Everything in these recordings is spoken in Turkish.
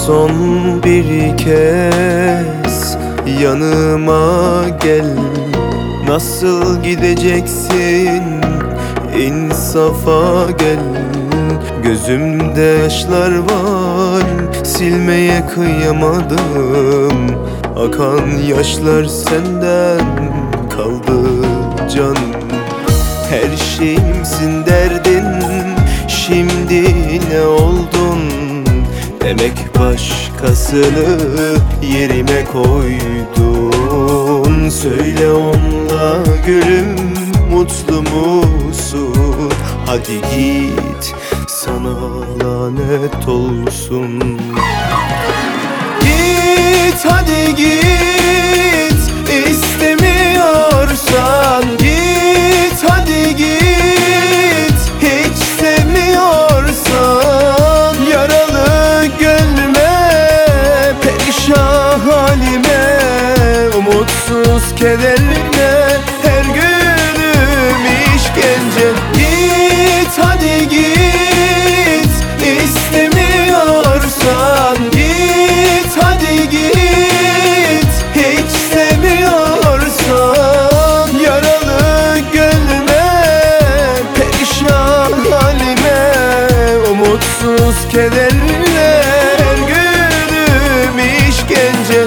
son bir kez yanıma gel. Nasıl gideceksin, insafa gel. Gözümde yaşlar var, silmeye kıyamadım. Akan yaşlar senden kaldı canım. Her şeyimsin derdin, şimdi ne oldun? Demek başkasını yerime koydun. Söyle onunla gülüm, mutlu musun? Hadi git, sana lanet olsun. Git hadi git, istemiyorsan git hadi git. Hiç sevmiyorsan yaralı gönlüme, perişan halime, umutsuz kederime, her günüm işkence. Git hadi git, istemiyorsan git hadi git. Hiç sevmiyorsan yaralı gönlüme, perişan halime, umutsuz kederine, her günüm işkence.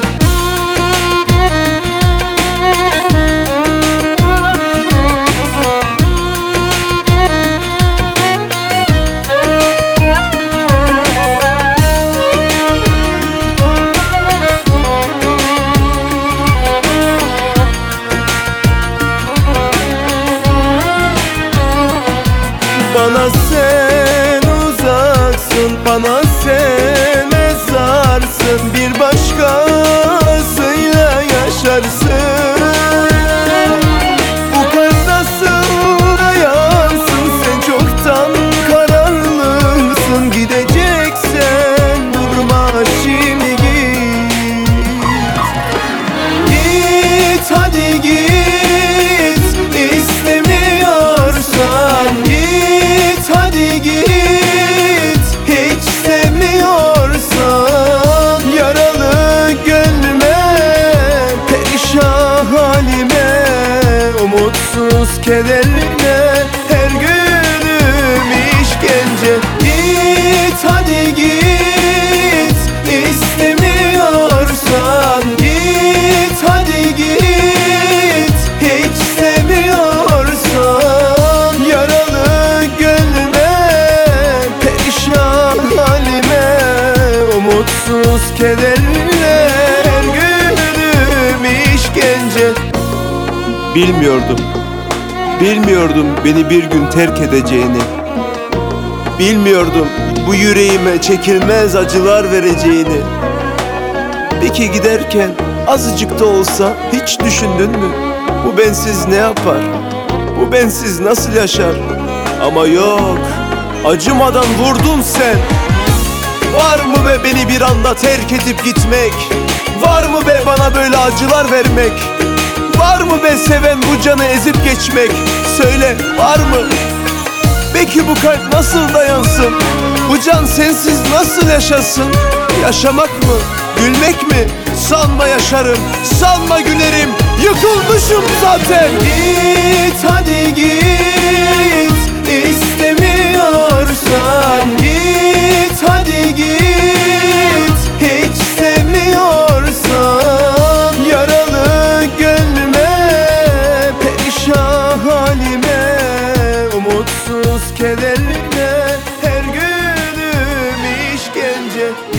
Bana sen uzaksın, bana sen mezarsın. Bir başkasıyla yaşarsın. Bu kalp nasıl dayansın? Sen çoktan kararlısın. Gideceksen durma şimdi git. Git hadi git, istemiyorsan git hadi git. Hiç sevmiyorsan yaralı gönlüme, perişan halime, umutsuz kederine, her günüm işkence. Git hadi git, istemiyorsan git hadi git. Hiç sevmiyorsan yaralı gönlüme, perişan halime, umutsuz kederine, her günüm işkence. Bilmiyordum beni bir gün terk edeceğini. Bilmiyordum bu yüreğime çekilmez acılar vereceğini. Peki giderken azıcık da olsa hiç düşündün mü? Bu bensiz ne yapar? Bu bensiz nasıl yaşar? Ama yok, acımadan vurdun sen. Var mı be beni bir anda terk edip gitmek? Var mı be bana böyle acılar vermek? Var mı be seven bu canı ezip geçmek? Söyle, var mı? Peki bu kalp nasıl dayansın? Bu can sensiz nasıl yaşasın? Yaşamak mı? Gülmek mi? Sanma yaşarım, sanma gülerim. Yıkılmışım zaten. Git hadi git, istemiyorsan git hadi git. Hiç sevmiyorsan yaralı gönlüme, perişan halime, umutsuz kederine, her günüm işkence.